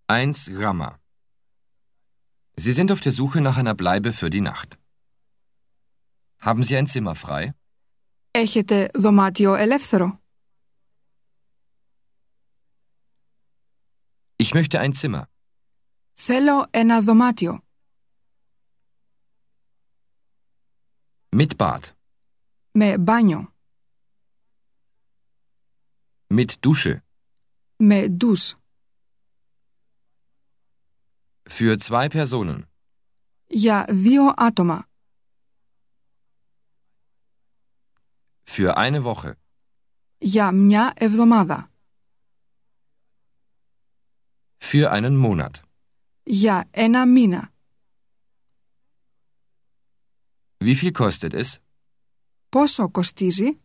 1 Grammar. Sie sind auf der Suche nach einer Bleibe für die Nacht. Haben Sie ein Zimmer frei? Έχετε δωμάτιο ελεύθερο? Ich möchte ein Zimmer. Θέλω ένα δωμάτιο. Mit Bad. Με μπάνιο. Mit Dusche. Με ντους. Für 2 Personen. Για 2 άτομα. Für eine Woche. Για μια εβδομάδα. Für einen Monat. Για ένα μήνα. Wie viel kostet es? Πόσο κοστίζει?